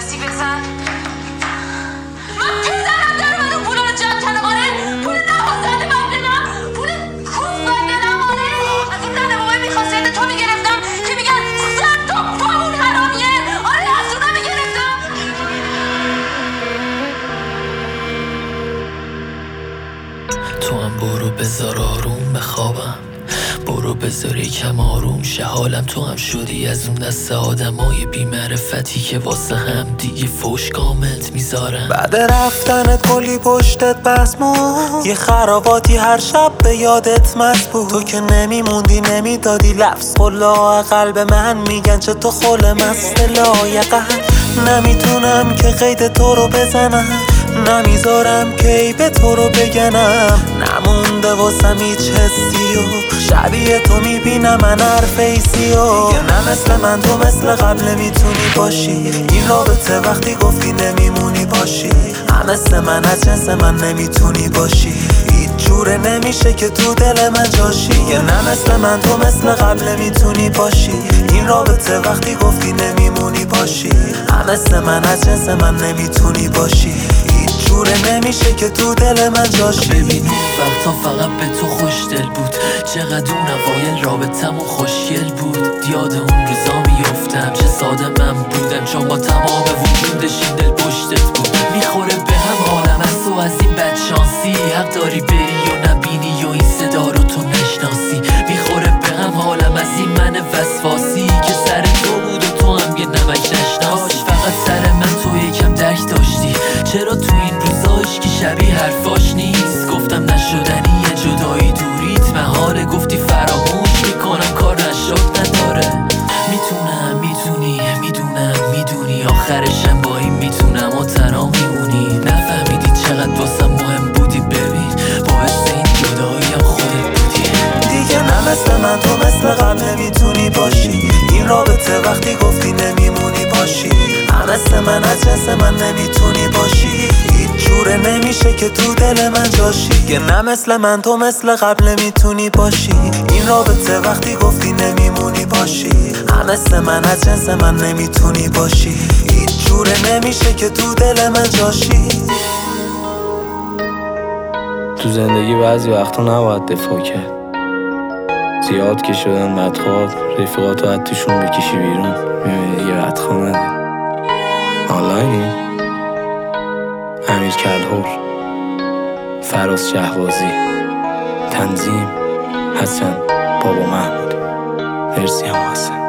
موزیک بزن. من پدرم داره من اون پولا رو جمع کردم. آره پول نوازنده من بدم، پول خوب من بدم. آره از اون ننه بابای میخواستن تو میگرفتم که میگن 100 تا پامون حرامیه. آره از اونا میگرفتم. تو هم برو بذار آروم بخوابم، برو بذار یکم آروم شه حالم. تو هم شدی از اون دست آدمای بی‌معرفتی که واسه هم دیگه فوش کامنت میذارن. بعد رفتنت کلی پشتت بس مون، یه خراباتی هر شب به یادت مست بود. تو که نمیموندی نمیدادی لفظ، قلا قلب من میگن چه تو خل مست لایقم. نمیتونم که قید تو رو بزنم، نمیذارم که عیب تو رو بگنم. نمونده واسم هیچ حسی و شبیه تو میبینم من هر فیسی و دیگه نه مثل من تو مثل قبل میتونی باشی. این رابطه وقتی گفتی نمیمونی باشی، هم مثل من از جنس من نمیتونی باشی. هیچ جوره نمیشه که تو دل من جاشی. دیگه نه مثل من تو مثل قبل میتونی باشی. این رابطه وقتی گفتی نمیمونی باشی، هم مثل من از جنس من نمیتونی باشی. جوره نمیشه که تو دل من جاشی. ببین وقتا فقط به تو خوشدل بود، چقدر اون اوایل رابطمون خوشگل بود. یاد اون روزا میفتم چه ساده من بودم، چون با تمام وجودش این دل پشتت بود. میخوره به هم حالم از تو از این بدشانسی، حق داری بری و نبینی و این صدا رو تو نشناسی. میخوره به هم حالم از این من وسواسی که سر تو بود و تو هم یه نمک نشناسی. فقط سر من تو یکم درک داشتی، چرا تو این روزاش که شبیه حرفاش نیست. گفتم نشدنی یه جدایی دوریت محاله، گفتی فراموش میکنم کار نشد نداره. میتونم میتونی میدونم میدونی آخرشم با این میتونم و تنها میمونی. نفهمیدی چقدر واسم مهم بودی، ببین باعث این جداییم خودت بودی. دیگه نه مثل من تو مثل قبل نمیتونی باشی. این رابطه وقتی گفتی نمیمونی باشی، هم مثل من از جنس من نمیتونی باشی. هیچ جوره نمیشه که تو دل من جاشی. دیگه نه مثل من تو مثل قبل نمیتونی باشی. این رابطه وقتی گفتی نمیمونی باشی، هم مثل من از جنس من نمیتونی باشی. هیچ جوره نمیشه که تو دل من جاشی. تو زندگی بعضی وقتا نباید دفاع کرد، زیاد که شدن بدخواد رفیقاتو حدیشون بکشی بیرون، میبینی دیگه بدخواه نداری. آنلاینی؟ امیر کلهور، فراز شهبازی، تنظیم حسن بابا محمود، مرسی هم حسن.